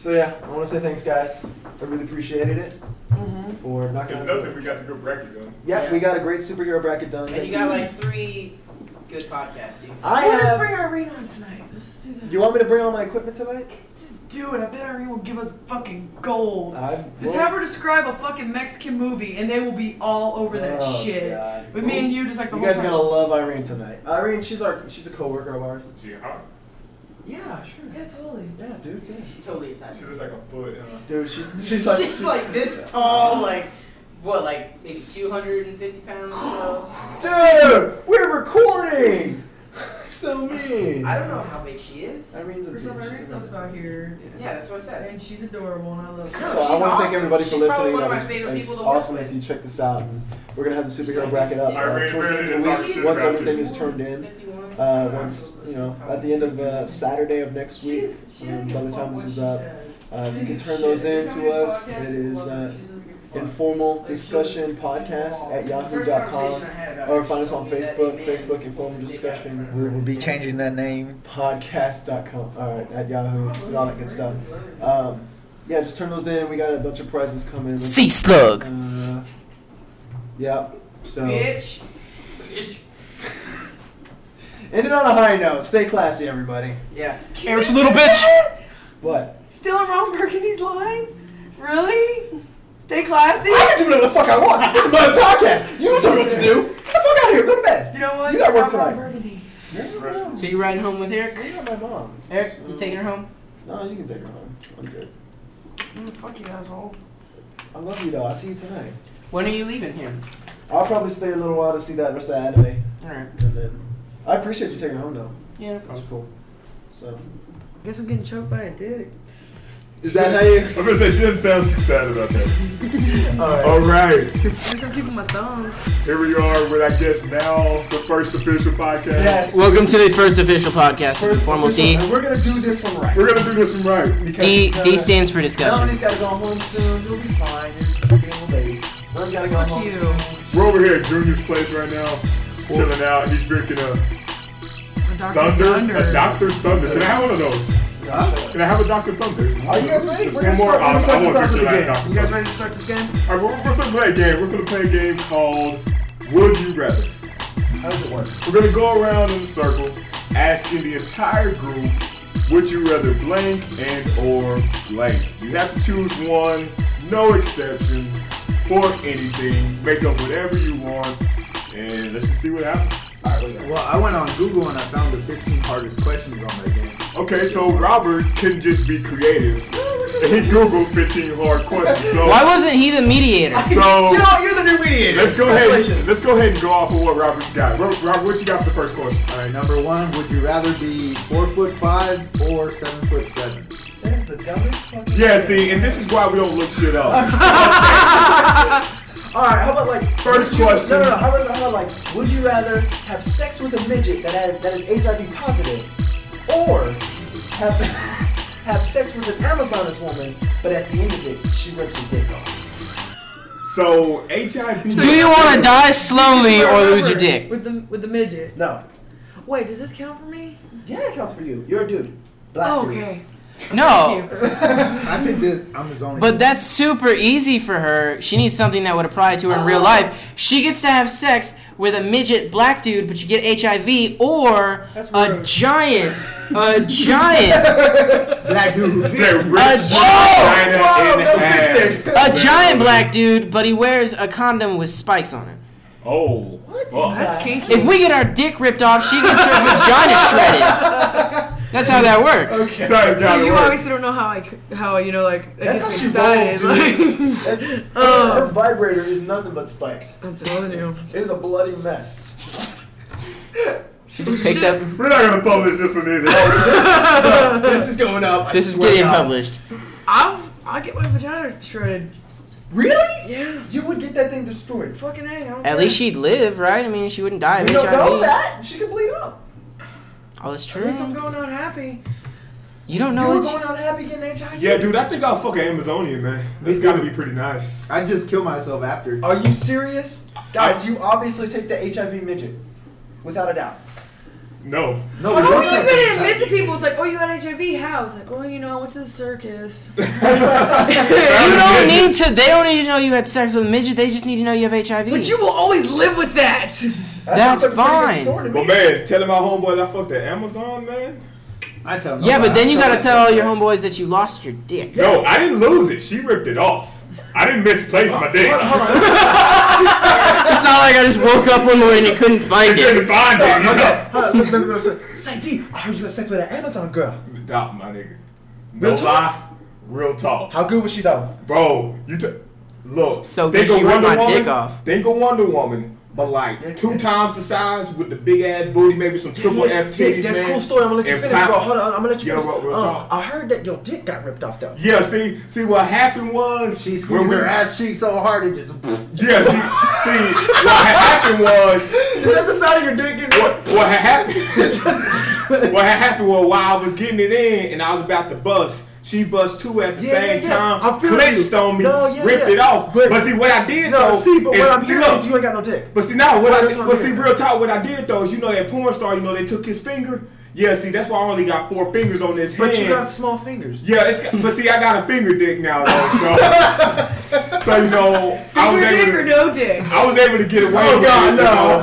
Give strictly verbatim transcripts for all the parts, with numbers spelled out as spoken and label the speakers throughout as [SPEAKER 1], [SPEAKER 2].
[SPEAKER 1] So yeah, I want to say thanks, guys. I really appreciated it.
[SPEAKER 2] Mm-hmm.
[SPEAKER 1] For knocking out.
[SPEAKER 3] Nothing. We got the good bracket done.
[SPEAKER 1] Yeah,
[SPEAKER 2] Yeah.
[SPEAKER 1] we got a great superhero bracket done.
[SPEAKER 2] And you got like three good podcasts. You
[SPEAKER 1] I
[SPEAKER 4] Let's
[SPEAKER 1] have.
[SPEAKER 4] bring Irene on tonight. Let's do that.
[SPEAKER 1] You want me to bring all my equipment tonight?
[SPEAKER 4] Just do it. I bet Irene will give us fucking gold.
[SPEAKER 1] I
[SPEAKER 4] Just have her describe a fucking Mexican movie, and they will be all over that
[SPEAKER 1] Oh,
[SPEAKER 4] shit.
[SPEAKER 1] God.
[SPEAKER 4] With me and you, just like the
[SPEAKER 1] You
[SPEAKER 4] whole
[SPEAKER 1] guys are
[SPEAKER 4] time.
[SPEAKER 1] gonna love Irene tonight. Irene, she's our she's a coworker of ours.
[SPEAKER 3] She hot.
[SPEAKER 1] Yeah, sure.
[SPEAKER 4] Yeah, totally.
[SPEAKER 1] Yeah, dude. Yeah.
[SPEAKER 2] She's totally Italian.
[SPEAKER 3] She's just like a foot. Uh,
[SPEAKER 1] Dude, she's she's like
[SPEAKER 2] She's like this tall, like what, like maybe two hundred fifty pounds or so.
[SPEAKER 1] Dude, we're recording. So mean.
[SPEAKER 2] I don't know how big she is.
[SPEAKER 1] Irene's a
[SPEAKER 4] First off,
[SPEAKER 1] bitch.
[SPEAKER 4] Irene stuff's out here,
[SPEAKER 2] Yeah, that's what I said.
[SPEAKER 4] and she's adorable, and I love her.
[SPEAKER 2] No,
[SPEAKER 1] So I
[SPEAKER 2] she's
[SPEAKER 1] want to thank
[SPEAKER 2] awesome.
[SPEAKER 1] everybody for
[SPEAKER 2] She's probably
[SPEAKER 1] listening.
[SPEAKER 2] one
[SPEAKER 1] That
[SPEAKER 2] of my
[SPEAKER 1] was,
[SPEAKER 2] favorite
[SPEAKER 1] it's
[SPEAKER 2] people to work
[SPEAKER 1] awesome
[SPEAKER 2] with.
[SPEAKER 1] if you check this out. And we're gonna have the superhero
[SPEAKER 2] Like,
[SPEAKER 1] bracket up
[SPEAKER 2] I
[SPEAKER 1] uh,
[SPEAKER 3] really
[SPEAKER 1] towards the end of
[SPEAKER 3] really
[SPEAKER 1] the
[SPEAKER 3] talk
[SPEAKER 1] week
[SPEAKER 3] shit
[SPEAKER 1] once
[SPEAKER 3] about
[SPEAKER 1] everything
[SPEAKER 3] you.
[SPEAKER 1] is turned in.
[SPEAKER 2] fifty-one.
[SPEAKER 1] Uh, once you know, at the end of uh, Saturday of next week,
[SPEAKER 4] She's- she
[SPEAKER 1] um,
[SPEAKER 4] doesn't
[SPEAKER 1] by the
[SPEAKER 4] give a
[SPEAKER 1] time
[SPEAKER 4] fuck
[SPEAKER 1] this
[SPEAKER 4] what
[SPEAKER 1] is
[SPEAKER 4] she
[SPEAKER 1] up,
[SPEAKER 4] says.
[SPEAKER 1] uh, if you
[SPEAKER 4] She
[SPEAKER 1] can
[SPEAKER 4] doesn't
[SPEAKER 1] turn
[SPEAKER 4] give a
[SPEAKER 1] those
[SPEAKER 4] shit.
[SPEAKER 1] in
[SPEAKER 4] You know
[SPEAKER 1] to
[SPEAKER 4] how many
[SPEAKER 1] us,
[SPEAKER 4] podcasts
[SPEAKER 1] it is
[SPEAKER 4] people
[SPEAKER 1] uh,
[SPEAKER 4] love her? She doesn't give a fuck.
[SPEAKER 1] informal
[SPEAKER 4] Like,
[SPEAKER 1] discussion
[SPEAKER 4] she'll-
[SPEAKER 1] podcast at
[SPEAKER 4] The
[SPEAKER 1] yahoo
[SPEAKER 4] first
[SPEAKER 1] dot
[SPEAKER 4] conversation
[SPEAKER 1] com
[SPEAKER 4] I had about
[SPEAKER 1] or
[SPEAKER 4] her,
[SPEAKER 1] find us
[SPEAKER 4] she
[SPEAKER 1] on
[SPEAKER 4] told me that
[SPEAKER 1] Facebook,
[SPEAKER 4] amen.
[SPEAKER 1] Facebook informal discussion.
[SPEAKER 5] We will be changing that name.
[SPEAKER 1] Podcast dot com, all right, at Yahoo, and all that good stuff. Um, yeah, just turn those in. We got a bunch of prizes coming.
[SPEAKER 6] Sea Slug.
[SPEAKER 1] Uh, yeah. So
[SPEAKER 4] Bitch.
[SPEAKER 2] Bitch.
[SPEAKER 1] ending on a high note. Stay classy, everybody.
[SPEAKER 2] Yeah.
[SPEAKER 6] Eric's a little bitch.
[SPEAKER 1] What?
[SPEAKER 4] Still in Ron Burgundy's line? Really? Stay classy?
[SPEAKER 1] I can do whatever the fuck I want. This is my podcast. You don't tell me what to do. Get the fuck out of here. Go to bed.
[SPEAKER 4] You know what?
[SPEAKER 1] You got work
[SPEAKER 4] Ron
[SPEAKER 1] tonight.
[SPEAKER 4] Burgundy.
[SPEAKER 1] Yeah,
[SPEAKER 2] So you riding home with Eric?
[SPEAKER 1] you're not my mom.
[SPEAKER 2] Eric, you taking her home?
[SPEAKER 1] No, you can take her home. I'm good.
[SPEAKER 4] Mm, fuck you, asshole.
[SPEAKER 1] I love you though. I'll see you tonight.
[SPEAKER 2] When are you leaving here?
[SPEAKER 1] I'll probably stay a little while to see that rest of the anime,
[SPEAKER 2] Alright.
[SPEAKER 1] and then I appreciate you taking her home though.
[SPEAKER 2] Yeah, no
[SPEAKER 1] That's
[SPEAKER 2] problem.
[SPEAKER 1] cool. So
[SPEAKER 4] Guess I'm getting choked by a dick.
[SPEAKER 1] is that how you?
[SPEAKER 3] I'm gonna say she doesn't sound too sad about that.
[SPEAKER 1] All right.
[SPEAKER 3] All right,
[SPEAKER 4] Guess I'm keeping my thumbs.
[SPEAKER 3] here we are with I guess now the first official podcast.
[SPEAKER 1] Yes.
[SPEAKER 6] Welcome to the first official podcast of
[SPEAKER 1] First
[SPEAKER 6] Informal
[SPEAKER 1] official-
[SPEAKER 6] D.
[SPEAKER 1] and we're gonna do this one right.
[SPEAKER 3] We're gonna do this one right.
[SPEAKER 1] Because
[SPEAKER 6] D
[SPEAKER 1] uh,
[SPEAKER 6] D stands for discussion.
[SPEAKER 1] Melanie's gotta go home soon. You'll be fine. You're a little baby. Melanie's gotta go
[SPEAKER 4] Fuck
[SPEAKER 1] home
[SPEAKER 4] you.
[SPEAKER 1] soon.
[SPEAKER 3] We're over here at Junior's place right now, chilling out. He's drinking a
[SPEAKER 4] A Doctor
[SPEAKER 3] Thunder, a Doctor's Thunder. Can I have one of those?
[SPEAKER 1] Huh?
[SPEAKER 3] Can I have a Doctor Thunder?
[SPEAKER 1] Are you guys ready?
[SPEAKER 3] Just
[SPEAKER 1] We're
[SPEAKER 3] one
[SPEAKER 1] gonna
[SPEAKER 3] more.
[SPEAKER 1] start, we're
[SPEAKER 3] I,
[SPEAKER 1] gonna start
[SPEAKER 3] I
[SPEAKER 1] this
[SPEAKER 3] won't
[SPEAKER 1] off with
[SPEAKER 3] drink
[SPEAKER 1] the
[SPEAKER 3] your
[SPEAKER 1] game.
[SPEAKER 3] last Doctor
[SPEAKER 1] You guys
[SPEAKER 3] Thunder.
[SPEAKER 1] ready to start this game?
[SPEAKER 3] All right, we're, we're gonna play a game. We're gonna play a game called Would You Rather.
[SPEAKER 1] How does it work?
[SPEAKER 3] We're gonna go around in a circle, asking the entire group, would you rather blank and or blank? You have to choose one, no exceptions, for anything. Make up whatever you want, and let's just see what happens.
[SPEAKER 1] All right, wait.
[SPEAKER 5] Well, I went on Google and I found the fifteen hardest questions on that game.
[SPEAKER 3] Okay, so Robert can just be creative, and he Googled fifteen hard questions. So,
[SPEAKER 6] Why wasn't he the mediator?
[SPEAKER 3] so
[SPEAKER 1] You know what? You're the new mediator.
[SPEAKER 3] let's go ahead.
[SPEAKER 1] Congratulations.
[SPEAKER 3] Let's go ahead and go off of what Robert's got. Ro- Robert, what you got for the first question?
[SPEAKER 5] All right, number one, would you rather be four foot five or seven foot seven?
[SPEAKER 1] That is the dumbest fucking
[SPEAKER 3] Yeah,
[SPEAKER 1] thing.
[SPEAKER 3] see, and this is why we don't look shit up.
[SPEAKER 1] All right, how about like
[SPEAKER 3] First
[SPEAKER 1] would you-
[SPEAKER 3] question.
[SPEAKER 1] No, no, no. How about, how about like, would you rather have sex with a midget that has that is H I V positive, or have have sex with an Amazonist woman, but at the end of it, she rips your dick off?
[SPEAKER 3] So H I V.
[SPEAKER 6] Do you want to die slowly or lose your dick?
[SPEAKER 4] With the with the midget.
[SPEAKER 1] No.
[SPEAKER 4] Wait, does this count for me?
[SPEAKER 1] Yeah, it counts for you. You're a dude. Black
[SPEAKER 4] Oh,
[SPEAKER 1] dude.
[SPEAKER 4] okay.
[SPEAKER 6] No.
[SPEAKER 5] I think this, I'm his only.
[SPEAKER 6] But that's super easy for her. She needs something that would apply to her in real life. She gets to have sex with a midget black dude, but you get H I V, or
[SPEAKER 1] That's
[SPEAKER 6] a
[SPEAKER 1] rude.
[SPEAKER 6] giant, a giant,
[SPEAKER 5] black dude.
[SPEAKER 3] That
[SPEAKER 6] A
[SPEAKER 3] rips
[SPEAKER 6] gi-
[SPEAKER 3] China
[SPEAKER 1] Whoa,
[SPEAKER 3] in
[SPEAKER 1] no
[SPEAKER 3] half.
[SPEAKER 1] fisting.
[SPEAKER 6] a giant black dude, but he wears a condom with spikes on it.
[SPEAKER 3] Oh, fuck.
[SPEAKER 4] That's kinky.
[SPEAKER 6] If we get our dick ripped off, she gets her vagina shredded. That's how that works.
[SPEAKER 1] Okay.
[SPEAKER 3] Sorry, it's
[SPEAKER 4] So
[SPEAKER 3] gotta
[SPEAKER 4] you
[SPEAKER 3] work.
[SPEAKER 4] obviously don't know how I c- how you know like it
[SPEAKER 1] That's
[SPEAKER 4] gets
[SPEAKER 1] how
[SPEAKER 4] me
[SPEAKER 1] she
[SPEAKER 4] excited.
[SPEAKER 1] rolls, dude.
[SPEAKER 4] Like,
[SPEAKER 1] That's it.
[SPEAKER 4] Oh.
[SPEAKER 1] Her vibrator is nothing but spiked.
[SPEAKER 4] I'm telling you.
[SPEAKER 1] It is a bloody mess.
[SPEAKER 6] She just picked up.
[SPEAKER 3] We're not gonna publish this one either.
[SPEAKER 1] This is going up. I
[SPEAKER 6] This is
[SPEAKER 1] swear
[SPEAKER 6] getting
[SPEAKER 1] to God.
[SPEAKER 6] published.
[SPEAKER 4] I'll I'll get my vagina shredded.
[SPEAKER 1] Really?
[SPEAKER 4] Yeah.
[SPEAKER 1] You would get that thing destroyed.
[SPEAKER 4] Fucking A. I don't
[SPEAKER 6] At
[SPEAKER 4] care.
[SPEAKER 6] least she'd live, right? I mean, she wouldn't die of
[SPEAKER 1] We
[SPEAKER 6] H
[SPEAKER 1] don't know
[SPEAKER 6] I V.
[SPEAKER 1] that. She could bleed up.
[SPEAKER 6] Oh, that's
[SPEAKER 4] At
[SPEAKER 6] true.
[SPEAKER 4] least I'm going out happy.
[SPEAKER 6] You don't
[SPEAKER 1] You
[SPEAKER 6] know.
[SPEAKER 1] were
[SPEAKER 6] what
[SPEAKER 1] going out happy getting H I V?
[SPEAKER 3] Yeah, dude, I think I'll fuck an Amazonian, man. That's
[SPEAKER 5] Me
[SPEAKER 3] gotta
[SPEAKER 5] too.
[SPEAKER 3] be pretty nice.
[SPEAKER 5] I'd just kill myself after.
[SPEAKER 1] Are you serious? Guys, you obviously take the H I V midget. Without a doubt.
[SPEAKER 3] No.
[SPEAKER 5] No,
[SPEAKER 4] Well,
[SPEAKER 5] we don't
[SPEAKER 4] you
[SPEAKER 5] take
[SPEAKER 4] couldn't
[SPEAKER 5] H I
[SPEAKER 4] admit to
[SPEAKER 5] V.
[SPEAKER 4] people, it's like, oh, you got H I V? How? It's like, well, you know, I went to the circus.
[SPEAKER 6] You don't need to. They don't need to know you had sex with a midget. They just need to know you have H I V.
[SPEAKER 4] But you will always live with that.
[SPEAKER 6] That's
[SPEAKER 1] sounds like a pretty good
[SPEAKER 6] fine.
[SPEAKER 1] story to me.
[SPEAKER 3] But man, telling my homeboys I fucked at Amazon, man.
[SPEAKER 5] I tell
[SPEAKER 6] Yeah, but then you gotta
[SPEAKER 5] nobody.
[SPEAKER 6] tell all your homeboys that you lost your dick.
[SPEAKER 3] No, I didn't lose it. She ripped it off. I didn't misplace my dick.
[SPEAKER 1] Hold on, hold on.
[SPEAKER 6] It's not like I just woke up one morning and couldn't
[SPEAKER 3] I
[SPEAKER 6] find
[SPEAKER 3] couldn't
[SPEAKER 6] it.
[SPEAKER 3] find it. You know?
[SPEAKER 1] Hold on, look, look, look, look. Say, D, I heard you had sex with an Amazon girl.
[SPEAKER 3] Stop, my nigga. No
[SPEAKER 1] Real talk?
[SPEAKER 3] lie. Real talk.
[SPEAKER 1] How good was she though?
[SPEAKER 3] Bro, you t- look.
[SPEAKER 6] So
[SPEAKER 3] think
[SPEAKER 6] good she
[SPEAKER 3] of
[SPEAKER 6] ripped
[SPEAKER 3] Wonder
[SPEAKER 6] my
[SPEAKER 3] Woman.
[SPEAKER 6] dick off.
[SPEAKER 3] Think of Wonder Woman, but like
[SPEAKER 1] Yeah,
[SPEAKER 3] two
[SPEAKER 1] yeah.
[SPEAKER 3] times the size with the big ass booty, maybe some triple
[SPEAKER 1] Yeah,
[SPEAKER 3] F
[SPEAKER 1] yeah,
[SPEAKER 3] titties,
[SPEAKER 1] that's a
[SPEAKER 3] man.
[SPEAKER 1] cool story. I'm gonna let you
[SPEAKER 3] And
[SPEAKER 1] finish,
[SPEAKER 3] pop-
[SPEAKER 1] bro. Hold on, I'm gonna let you
[SPEAKER 3] Yo,
[SPEAKER 1] finish.
[SPEAKER 3] real- real
[SPEAKER 1] Um,
[SPEAKER 3] talk.
[SPEAKER 1] I heard that your dick got ripped off though.
[SPEAKER 3] Yeah, see, see what happened was
[SPEAKER 5] She
[SPEAKER 3] when
[SPEAKER 5] squeezed
[SPEAKER 3] we-
[SPEAKER 5] her ass cheek so hard it just.
[SPEAKER 3] Yeah, see, see, what had happened was
[SPEAKER 1] Is that the side of your dick getting
[SPEAKER 3] what what had happened. What had happened was while I was getting it in and I was about to bust. She bust two at the
[SPEAKER 1] Yeah,
[SPEAKER 3] same
[SPEAKER 1] yeah, yeah.
[SPEAKER 3] time,
[SPEAKER 1] I'm feeling
[SPEAKER 3] clenched
[SPEAKER 1] you.
[SPEAKER 3] on me,
[SPEAKER 1] No, yeah,
[SPEAKER 3] ripped
[SPEAKER 1] yeah.
[SPEAKER 3] it off.
[SPEAKER 1] But-
[SPEAKER 3] But, see, what I did
[SPEAKER 1] No,
[SPEAKER 3] though,
[SPEAKER 1] see, but
[SPEAKER 3] is,
[SPEAKER 1] what I'm
[SPEAKER 3] see,
[SPEAKER 1] hearing
[SPEAKER 3] look,
[SPEAKER 1] is you ain't got no dick.
[SPEAKER 3] But see now, what
[SPEAKER 1] Well,
[SPEAKER 3] I,
[SPEAKER 1] that's what I'm
[SPEAKER 3] but see,
[SPEAKER 1] hearing.
[SPEAKER 3] real talk, what I did though is you know that porn star, you know they took his finger. Yeah, see, that's why I only got four fingers on this
[SPEAKER 1] But
[SPEAKER 3] hand.
[SPEAKER 1] you got small fingers.
[SPEAKER 3] Yeah, it's, but see, I got a finger dick now though, so so you know, I was
[SPEAKER 4] Finger
[SPEAKER 3] able
[SPEAKER 4] dick or
[SPEAKER 3] to,
[SPEAKER 4] no dick?
[SPEAKER 3] I was able to get away
[SPEAKER 1] Oh,
[SPEAKER 3] with
[SPEAKER 1] God,
[SPEAKER 3] it.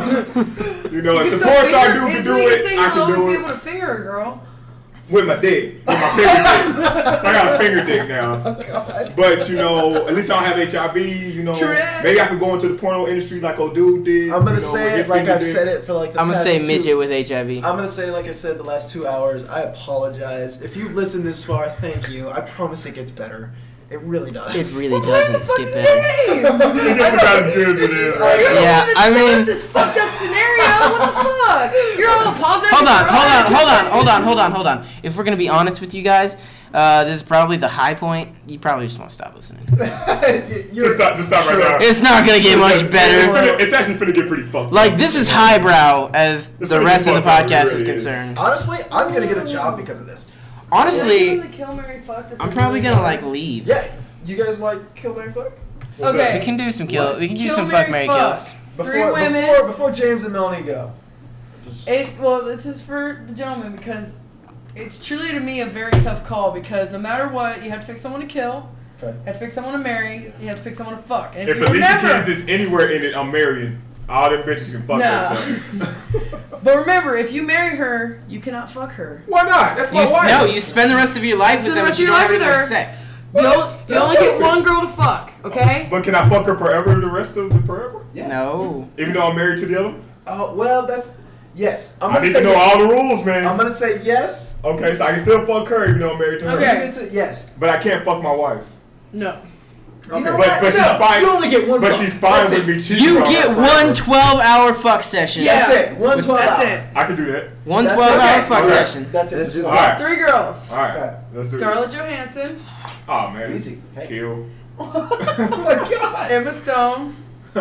[SPEAKER 1] no.
[SPEAKER 3] You know, you know if
[SPEAKER 4] You
[SPEAKER 3] the
[SPEAKER 4] can
[SPEAKER 3] porn
[SPEAKER 4] still
[SPEAKER 3] star
[SPEAKER 4] finger-
[SPEAKER 3] dude can
[SPEAKER 4] until
[SPEAKER 3] do
[SPEAKER 4] you
[SPEAKER 3] it,
[SPEAKER 4] say
[SPEAKER 3] I
[SPEAKER 4] you'll
[SPEAKER 3] can
[SPEAKER 4] always
[SPEAKER 3] do
[SPEAKER 4] be
[SPEAKER 3] it
[SPEAKER 4] able to finger a girl.
[SPEAKER 3] with my dick, with my finger dick. I got a finger dick now. But you know, at least I don't have H I V. You know,
[SPEAKER 1] True that.
[SPEAKER 3] maybe I could go into the porno industry like old dude did.
[SPEAKER 1] I'm gonna
[SPEAKER 3] you know, with
[SPEAKER 1] say
[SPEAKER 3] his
[SPEAKER 1] it like
[SPEAKER 3] finger
[SPEAKER 1] I've
[SPEAKER 3] dick.
[SPEAKER 1] said it for like the
[SPEAKER 6] I'm gonna
[SPEAKER 1] past
[SPEAKER 6] say
[SPEAKER 1] two-
[SPEAKER 6] midget with H I V.
[SPEAKER 1] I'm gonna say like I said the last two hours. I apologize if you've listened this far. Thank you. I promise it gets better. It really does.
[SPEAKER 6] It really
[SPEAKER 4] Play the
[SPEAKER 6] doesn't
[SPEAKER 4] fucking
[SPEAKER 6] get better.
[SPEAKER 4] game.
[SPEAKER 3] It gets about as good as it is, right?
[SPEAKER 4] You're the
[SPEAKER 6] Yeah,
[SPEAKER 4] one that's
[SPEAKER 6] I
[SPEAKER 4] set up
[SPEAKER 6] mean-
[SPEAKER 4] this fucked up scenario. What the fuck? You're all apologizing.
[SPEAKER 6] Hold on,
[SPEAKER 4] for
[SPEAKER 6] hold on,
[SPEAKER 4] us.
[SPEAKER 6] hold on, hold on, hold on, hold on. If we're gonna be honest with you guys, uh, this is probably the high point. You probably just want to stop listening.
[SPEAKER 1] You're-
[SPEAKER 3] Just stop, just stop
[SPEAKER 1] Sure.
[SPEAKER 3] right now.
[SPEAKER 6] It's not gonna get much
[SPEAKER 3] It's,
[SPEAKER 6] better.
[SPEAKER 3] finna- it's actually finna get pretty fucked.
[SPEAKER 6] Like
[SPEAKER 3] up.
[SPEAKER 6] this is highbrow as
[SPEAKER 3] It's
[SPEAKER 6] the
[SPEAKER 3] gonna
[SPEAKER 6] rest
[SPEAKER 3] get
[SPEAKER 6] of the
[SPEAKER 3] fucked up, it
[SPEAKER 6] podcast
[SPEAKER 3] really
[SPEAKER 6] is
[SPEAKER 3] is.
[SPEAKER 6] concerned.
[SPEAKER 1] Honestly, I'm gonna get a job because of this.
[SPEAKER 6] Honestly,
[SPEAKER 4] The Kill Mary Fuck, that's
[SPEAKER 6] I'm
[SPEAKER 4] a
[SPEAKER 6] probably
[SPEAKER 4] really
[SPEAKER 6] gonna
[SPEAKER 4] good-
[SPEAKER 6] like leave.
[SPEAKER 1] Yeah, you guys like Kill Mary Fuck?
[SPEAKER 3] What's
[SPEAKER 4] Okay.
[SPEAKER 6] We can do some kill. We can do
[SPEAKER 4] Kill,
[SPEAKER 6] some
[SPEAKER 4] marry,
[SPEAKER 6] fuck, Mary
[SPEAKER 4] fuck.
[SPEAKER 6] kills.
[SPEAKER 1] Before,
[SPEAKER 4] Three women.
[SPEAKER 1] Before, before James and Melanie go. Just,
[SPEAKER 4] It, well, this is for the gentleman because it's truly to me a very tough call because no matter what, you have to pick someone to kill,
[SPEAKER 1] okay.
[SPEAKER 4] you have to pick someone to marry, you have to pick someone to fuck. And
[SPEAKER 3] If
[SPEAKER 4] you
[SPEAKER 3] Alicia
[SPEAKER 4] remember,
[SPEAKER 3] Keys is anywhere in it, I'm marrying. All them bitches can fuck
[SPEAKER 4] No.
[SPEAKER 3] themselves.
[SPEAKER 4] but remember, if you marry her, you cannot fuck her.
[SPEAKER 3] Why not? That's
[SPEAKER 6] You,
[SPEAKER 3] my
[SPEAKER 6] s-
[SPEAKER 3] wife.
[SPEAKER 6] no, you spend the rest of your life
[SPEAKER 4] Spend
[SPEAKER 6] with
[SPEAKER 4] the
[SPEAKER 6] them,
[SPEAKER 4] rest
[SPEAKER 6] but you
[SPEAKER 4] of your
[SPEAKER 6] don't
[SPEAKER 4] life
[SPEAKER 6] have
[SPEAKER 4] with
[SPEAKER 6] any more
[SPEAKER 4] her.
[SPEAKER 6] sex.
[SPEAKER 4] You,
[SPEAKER 3] What?
[SPEAKER 4] only, you
[SPEAKER 3] That's
[SPEAKER 4] only get
[SPEAKER 3] stupid.
[SPEAKER 4] one girl to fuck, okay?
[SPEAKER 3] But can I fuck her forever the rest of the forever?
[SPEAKER 1] Yeah.
[SPEAKER 6] No.
[SPEAKER 3] Even though I'm married to the other?
[SPEAKER 1] Oh well, that's yes. I'm
[SPEAKER 3] I
[SPEAKER 1] gonna
[SPEAKER 3] need
[SPEAKER 1] say
[SPEAKER 3] to know
[SPEAKER 1] yes.
[SPEAKER 3] all the rules, man.
[SPEAKER 1] I'm gonna say yes.
[SPEAKER 3] Okay, so I can still fuck her even though I'm married to her.
[SPEAKER 4] Okay.
[SPEAKER 1] You get to- Yes.
[SPEAKER 3] But I can't fuck my wife.
[SPEAKER 4] No.
[SPEAKER 1] You know
[SPEAKER 3] But-
[SPEAKER 1] what?
[SPEAKER 3] but she's
[SPEAKER 1] No,
[SPEAKER 3] fine-
[SPEAKER 1] You only get one.
[SPEAKER 3] But
[SPEAKER 1] fuck.
[SPEAKER 3] she's fine
[SPEAKER 1] That's
[SPEAKER 3] with
[SPEAKER 1] it.
[SPEAKER 3] me cheating
[SPEAKER 6] You
[SPEAKER 3] on
[SPEAKER 6] get
[SPEAKER 3] her
[SPEAKER 6] one
[SPEAKER 3] forever.
[SPEAKER 6] twelve-hour fuck session.
[SPEAKER 1] That's
[SPEAKER 4] Yeah.
[SPEAKER 1] it. One twelve.
[SPEAKER 4] That's
[SPEAKER 1] hour.
[SPEAKER 4] it.
[SPEAKER 3] I can do that.
[SPEAKER 6] One
[SPEAKER 1] That's
[SPEAKER 6] twelve-hour
[SPEAKER 1] okay.
[SPEAKER 6] fuck
[SPEAKER 3] Okay.
[SPEAKER 6] session.
[SPEAKER 1] That's it.
[SPEAKER 5] It's just-
[SPEAKER 3] All right.
[SPEAKER 4] Three girls.
[SPEAKER 3] All right.
[SPEAKER 1] Okay.
[SPEAKER 3] Let's do
[SPEAKER 4] Scarlett Johansson,
[SPEAKER 3] it. Oh, man.
[SPEAKER 1] Easy. Hey.
[SPEAKER 3] Kill.
[SPEAKER 1] Oh my god.
[SPEAKER 4] Emma Stone,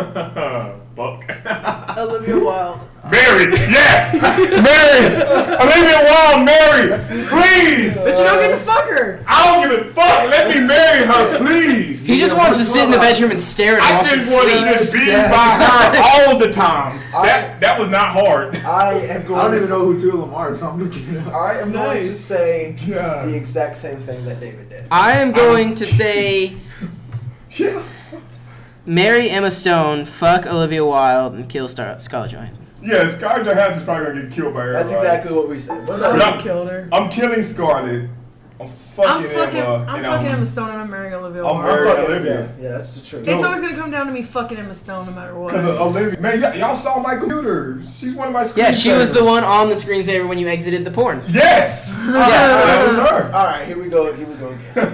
[SPEAKER 3] Fuck.
[SPEAKER 4] Olivia Wilde.
[SPEAKER 3] Mary, yes! Mary! Olivia Wilde, Mary! Please!
[SPEAKER 4] But you don't get to fuck her.
[SPEAKER 3] I don't give a fuck! Let me marry her, please!
[SPEAKER 6] He just wants to sit in the bedroom and stare at her
[SPEAKER 3] I
[SPEAKER 6] while she
[SPEAKER 3] just want to
[SPEAKER 6] sleeps.
[SPEAKER 3] just be
[SPEAKER 1] Yeah.
[SPEAKER 3] by her all the time.
[SPEAKER 1] I-
[SPEAKER 3] That that was not hard.
[SPEAKER 1] I am going.
[SPEAKER 5] I don't even know who two of them are, so I'm looking it up.
[SPEAKER 1] I am going to
[SPEAKER 4] Nice.
[SPEAKER 1] say
[SPEAKER 3] God.
[SPEAKER 1] the exact same thing that David did.
[SPEAKER 6] I am going to say
[SPEAKER 3] Yeah.
[SPEAKER 6] marry Emma Stone, fuck Olivia Wilde, and kill Star- Scarlett Johansson.
[SPEAKER 3] Yeah, Scarlett Johansson's probably gonna get killed by everybody.
[SPEAKER 1] That's exactly what we said. But
[SPEAKER 3] But
[SPEAKER 1] no,
[SPEAKER 3] I'm,
[SPEAKER 4] Killed her.
[SPEAKER 3] I'm killing Scarlett. I'm
[SPEAKER 4] I'm
[SPEAKER 3] fucking
[SPEAKER 4] fucking,
[SPEAKER 3] Emma.
[SPEAKER 4] I'm
[SPEAKER 3] and
[SPEAKER 4] fucking
[SPEAKER 3] I'm,
[SPEAKER 4] Emma Stone and I'm marrying Olivia
[SPEAKER 3] I'm
[SPEAKER 4] Wilde.
[SPEAKER 1] I'm
[SPEAKER 3] married
[SPEAKER 1] fucking
[SPEAKER 3] Olivia.
[SPEAKER 1] Yeah, yeah, that's the truth.
[SPEAKER 4] It's
[SPEAKER 3] No.
[SPEAKER 4] always gonna come down to me fucking Emma Stone no matter what.
[SPEAKER 3] Because of Olivia. Man, y- y'all saw my computer. She's one of my screensavers.
[SPEAKER 6] Yeah, she was the one on the screensaver when you exited the porn.
[SPEAKER 3] Yes!
[SPEAKER 6] Yeah.
[SPEAKER 3] That was her.
[SPEAKER 1] All right, here we go. Here we go again.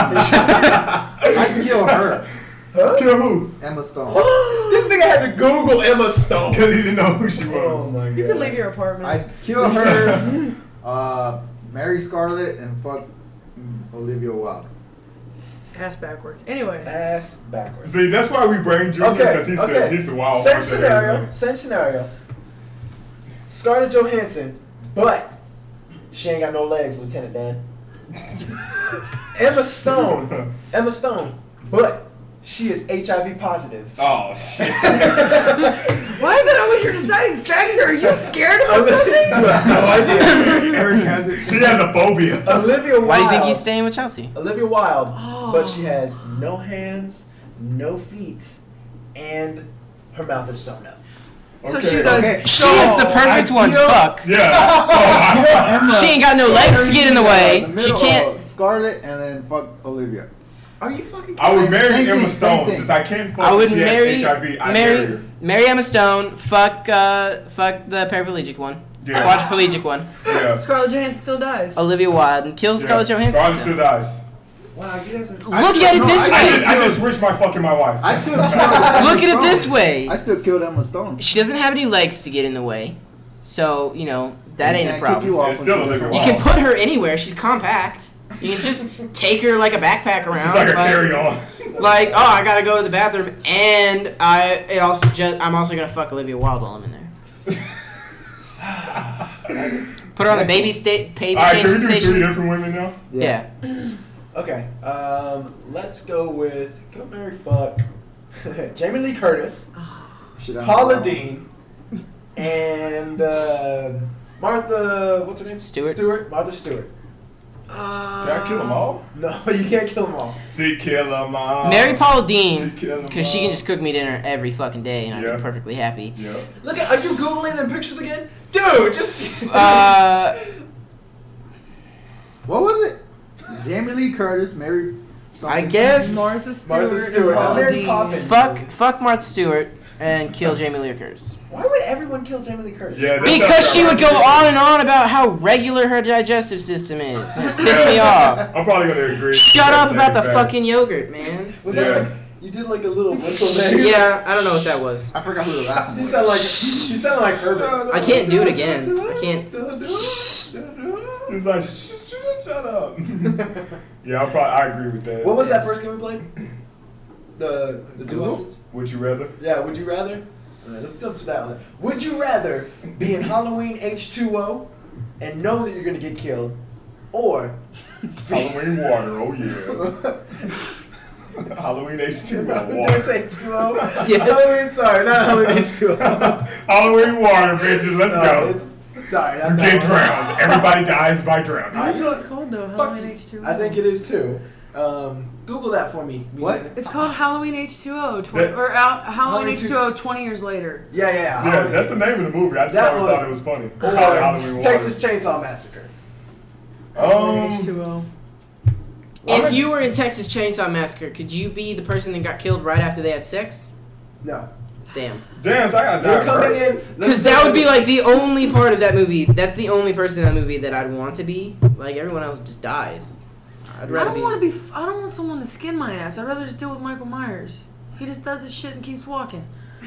[SPEAKER 5] I can kill her,
[SPEAKER 1] Huh?
[SPEAKER 3] Kill who?
[SPEAKER 5] Emma Stone.
[SPEAKER 1] This nigga had to Google Emma Stone.
[SPEAKER 3] Because he didn't know who she
[SPEAKER 1] Oh
[SPEAKER 3] was.
[SPEAKER 1] my god.
[SPEAKER 4] you can leave your apartment.
[SPEAKER 5] I kill her, uh, marry Scarlett, and fuck mm, Olivia Wilde.
[SPEAKER 4] Ass backwards. Anyways.
[SPEAKER 1] Ass backwards.
[SPEAKER 3] See, that's why we bring Junior,
[SPEAKER 1] Okay,
[SPEAKER 3] because he's,
[SPEAKER 1] okay.
[SPEAKER 3] the, he's the wild
[SPEAKER 1] Same
[SPEAKER 3] one.
[SPEAKER 1] scenario. Same scenario. Scarlett Johansson, but she ain't got no legs, Lieutenant Dan. Emma Stone. Emma Stone, but she is H I V positive.
[SPEAKER 3] Oh, shit.
[SPEAKER 4] Why is that always your deciding factor? Are you scared about something?
[SPEAKER 1] No idea.
[SPEAKER 5] Eric has it.
[SPEAKER 3] He has a phobia.
[SPEAKER 1] Olivia Wilde.
[SPEAKER 6] Why do you think he's staying with Chelsea?
[SPEAKER 1] Olivia Wilde,
[SPEAKER 4] Oh.
[SPEAKER 1] but she has no hands, no feet, and her mouth is sewn up.
[SPEAKER 4] So
[SPEAKER 3] Okay.
[SPEAKER 4] she's a.
[SPEAKER 5] Okay.
[SPEAKER 6] She is the perfect
[SPEAKER 5] I
[SPEAKER 6] one to
[SPEAKER 5] feel-
[SPEAKER 6] fuck.
[SPEAKER 3] Yeah. So I,
[SPEAKER 5] Emma.
[SPEAKER 6] She ain't got no legs to get in the way.
[SPEAKER 5] The
[SPEAKER 6] She
[SPEAKER 5] middle
[SPEAKER 6] can't.
[SPEAKER 5] of Scarlett and then fuck Olivia.
[SPEAKER 1] Are you fucking
[SPEAKER 3] I would
[SPEAKER 5] Same-
[SPEAKER 3] marry
[SPEAKER 5] same
[SPEAKER 3] Emma
[SPEAKER 5] thing,
[SPEAKER 3] Stone
[SPEAKER 5] same thing.
[SPEAKER 3] since I can't fuck.
[SPEAKER 6] I would
[SPEAKER 3] she
[SPEAKER 6] marry
[SPEAKER 3] has H I V. I
[SPEAKER 6] marry
[SPEAKER 3] marry her.
[SPEAKER 6] marry Emma Stone. Fuck uh fuck the paraplegic one.
[SPEAKER 3] Yeah.
[SPEAKER 6] Quadriplegic one.
[SPEAKER 3] Yeah.
[SPEAKER 4] Scarlett Johansson still dies.
[SPEAKER 6] Olivia Wilde and kill
[SPEAKER 3] Yeah.
[SPEAKER 6] Scarlett Johansson.
[SPEAKER 3] Scarlett still dies.
[SPEAKER 1] Wow, you guys are.
[SPEAKER 6] Look at it
[SPEAKER 5] no,
[SPEAKER 6] this
[SPEAKER 5] I-
[SPEAKER 3] I
[SPEAKER 6] way.
[SPEAKER 3] just, I just switched my fucking my wife.
[SPEAKER 5] I still killed Emma
[SPEAKER 6] Look at it this
[SPEAKER 5] Stone.
[SPEAKER 6] way.
[SPEAKER 5] I still killed Emma Stone.
[SPEAKER 6] She doesn't have any legs to get in the way, so you know that
[SPEAKER 5] She
[SPEAKER 6] ain't a
[SPEAKER 5] can't kick
[SPEAKER 6] problem.
[SPEAKER 5] you off
[SPEAKER 3] It's
[SPEAKER 5] when
[SPEAKER 3] still
[SPEAKER 5] she
[SPEAKER 3] Olivia
[SPEAKER 5] doesn't
[SPEAKER 6] You
[SPEAKER 3] Wilde.
[SPEAKER 6] can put her anywhere. She's compact. You can just take her like a backpack around.
[SPEAKER 3] She's like a carry-on.
[SPEAKER 6] Like, oh, I gotta go to the bathroom, and I it also just I'm also gonna fuck Olivia Wilde while I'm in there. Put her on the baby state, baby
[SPEAKER 3] All right, can we
[SPEAKER 6] changing
[SPEAKER 3] do three
[SPEAKER 6] station.
[SPEAKER 3] different women now?
[SPEAKER 6] Yeah.
[SPEAKER 1] Okay, um, let's go with go marry fuck Jamie Lee Curtis,
[SPEAKER 5] Shit, I don't
[SPEAKER 1] Paula
[SPEAKER 5] know.
[SPEAKER 1] Dean, and uh, Martha. What's her name?
[SPEAKER 6] Stewart.
[SPEAKER 1] Stewart. Martha Stewart.
[SPEAKER 4] Uh,
[SPEAKER 3] Did I kill them all?
[SPEAKER 1] No, you can't kill them all.
[SPEAKER 3] She kill them all.
[SPEAKER 6] Marry Paula
[SPEAKER 3] She
[SPEAKER 6] Dean,
[SPEAKER 3] kill them
[SPEAKER 6] because she
[SPEAKER 3] all.
[SPEAKER 6] can just cook me dinner every fucking day, and I'd
[SPEAKER 3] Yeah.
[SPEAKER 6] be perfectly happy.
[SPEAKER 3] Yeah.
[SPEAKER 1] Look at. Are you googling them pictures again, dude? Just.
[SPEAKER 6] Uh,
[SPEAKER 5] What was it? Jamie Lee Curtis married.
[SPEAKER 6] I guess
[SPEAKER 4] Martha Stewart.
[SPEAKER 1] Martha Stewart.
[SPEAKER 4] and Paula
[SPEAKER 1] Mary
[SPEAKER 4] Dean.
[SPEAKER 1] Poppins.
[SPEAKER 6] fuck, fuck Martha Stewart and kill Jamie Lee Curtis.
[SPEAKER 1] Why would everyone kill Jamie Lee Curtis?
[SPEAKER 3] Yeah. that's
[SPEAKER 6] Because
[SPEAKER 3] not
[SPEAKER 6] she would go
[SPEAKER 3] right.
[SPEAKER 6] on and on about how regular her digestive system is. And it pissed me off.
[SPEAKER 3] I'm probably gonna agree.
[SPEAKER 6] Shut up about the
[SPEAKER 3] Same
[SPEAKER 6] fucking yogurt, man.
[SPEAKER 1] Was
[SPEAKER 3] Yeah.
[SPEAKER 1] that like you did like a little whistle there?
[SPEAKER 6] Yeah, I don't know what that was.
[SPEAKER 5] I forgot who the last one
[SPEAKER 1] You
[SPEAKER 5] was.
[SPEAKER 1] sound like you sound like Herbert.
[SPEAKER 6] I can't do it again. I can't.
[SPEAKER 3] It's like, sh- sh- shut up. Yeah, I probably I agree with that.
[SPEAKER 1] What was that first game we played? The the two
[SPEAKER 5] Google?
[SPEAKER 1] options.
[SPEAKER 3] Would you rather?
[SPEAKER 1] Yeah. Would you rather? All right, let's jump to that one. Would you rather be in Halloween H two O and know that you're gonna get killed, or
[SPEAKER 3] Halloween water. Oh yeah. Halloween H two O
[SPEAKER 1] Did I
[SPEAKER 3] water.
[SPEAKER 1] say H two O?
[SPEAKER 6] Yes.
[SPEAKER 1] Halloween. Sorry, not Halloween H two O.
[SPEAKER 3] Halloween water, bitches. Let's
[SPEAKER 1] Sorry,
[SPEAKER 3] go.
[SPEAKER 1] it's sorry.
[SPEAKER 3] You
[SPEAKER 1] Not that
[SPEAKER 3] get
[SPEAKER 1] one.
[SPEAKER 3] drowned. Everybody dies by
[SPEAKER 4] I
[SPEAKER 3] drowning.
[SPEAKER 4] don't know what it's called though.
[SPEAKER 1] Fuck
[SPEAKER 4] Halloween
[SPEAKER 1] you.
[SPEAKER 4] H two O.
[SPEAKER 1] I think it is too. Um, Google that for me.
[SPEAKER 5] What?
[SPEAKER 1] Milena.
[SPEAKER 4] It's called Halloween H two O. Tw-
[SPEAKER 3] That-
[SPEAKER 4] or out, Halloween
[SPEAKER 1] Halloween
[SPEAKER 4] H two O twenty years later.
[SPEAKER 1] Yeah, yeah, yeah.
[SPEAKER 3] Yeah,
[SPEAKER 1] Halloween.
[SPEAKER 3] that's the name of the movie. I just
[SPEAKER 1] That
[SPEAKER 3] always
[SPEAKER 1] one.
[SPEAKER 3] thought it was funny.
[SPEAKER 1] Or
[SPEAKER 3] Call it Halloween water.
[SPEAKER 1] Texas Chainsaw Massacre.
[SPEAKER 4] Halloween H
[SPEAKER 3] Um,
[SPEAKER 4] two O.
[SPEAKER 6] If you were in Texas Chainsaw Massacre, could you be the person that got killed right after they had sex?
[SPEAKER 1] No.
[SPEAKER 6] Damn.
[SPEAKER 3] damn, so I got
[SPEAKER 1] You're
[SPEAKER 3] died
[SPEAKER 1] coming
[SPEAKER 3] first.
[SPEAKER 1] in.
[SPEAKER 6] Because that would be like the only part of that movie. That's the only person in that movie that I'd want to be. Like everyone else just dies. I'd
[SPEAKER 4] I
[SPEAKER 6] rather
[SPEAKER 4] don't
[SPEAKER 6] be.
[SPEAKER 4] want to be. f- I don't want someone to skin my ass. I'd rather just deal with Michael Myers. He just does his shit and keeps walking.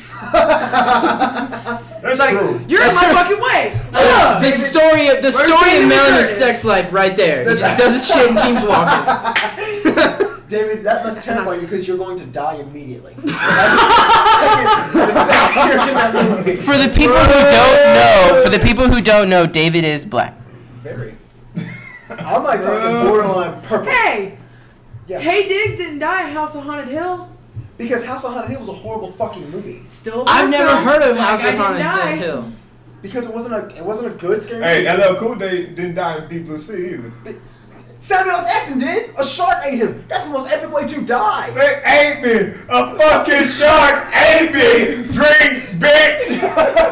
[SPEAKER 3] That's
[SPEAKER 4] Like
[SPEAKER 3] true.
[SPEAKER 4] you're in my fucking way.
[SPEAKER 6] The
[SPEAKER 4] Ugh!
[SPEAKER 6] story of the
[SPEAKER 4] Where's
[SPEAKER 6] story
[SPEAKER 4] Jamie
[SPEAKER 6] of
[SPEAKER 4] Lee
[SPEAKER 6] Melanie's
[SPEAKER 4] Curtis?
[SPEAKER 6] sex life right there. He just does his shit and keeps walking.
[SPEAKER 1] David, that must
[SPEAKER 4] And I
[SPEAKER 1] terrify you
[SPEAKER 4] s-
[SPEAKER 1] because you're going to die immediately. the second, the second you're in that movie.
[SPEAKER 6] For the people who don't know, for the people who don't know, David is black.
[SPEAKER 1] Very. I'm like talking borderline purple.
[SPEAKER 4] Hey,
[SPEAKER 1] Yeah.
[SPEAKER 4] Tay Diggs didn't die in House of Haunted Hill.
[SPEAKER 1] Because House on Haunted Hill was a horrible fucking movie.
[SPEAKER 4] Still, a
[SPEAKER 6] I've
[SPEAKER 4] horror
[SPEAKER 6] never
[SPEAKER 4] film.
[SPEAKER 6] heard of
[SPEAKER 4] Like,
[SPEAKER 6] House
[SPEAKER 4] I
[SPEAKER 6] of
[SPEAKER 4] didn't
[SPEAKER 6] Haunted
[SPEAKER 4] die.
[SPEAKER 6] Hill.
[SPEAKER 1] Because it wasn't a it wasn't a good scary
[SPEAKER 3] Hey,
[SPEAKER 1] movie.
[SPEAKER 3] L L Cool J didn't die in Deep Blue Sea either.
[SPEAKER 1] Samuel L. Jackson did. A shark ate him. That's the most epic way to die.
[SPEAKER 3] They ate me. A fucking shark ate me. Drink, bitch.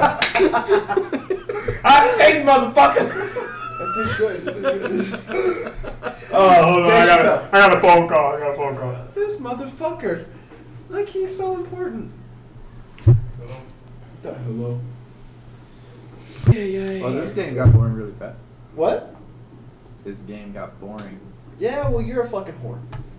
[SPEAKER 3] I taste, motherfucker.
[SPEAKER 1] That tastes good. That tastes good.
[SPEAKER 3] Oh, hold on. I
[SPEAKER 1] Dave
[SPEAKER 3] got,
[SPEAKER 1] Chappelle.
[SPEAKER 3] a, I got a phone call. I got a phone call.
[SPEAKER 1] This motherfucker. Like he's so important. The hello.
[SPEAKER 4] Yeah, yeah,
[SPEAKER 5] Well, this game got boring really fast.
[SPEAKER 1] What?
[SPEAKER 5] This game got boring.
[SPEAKER 1] Yeah, well you're a fucking whore.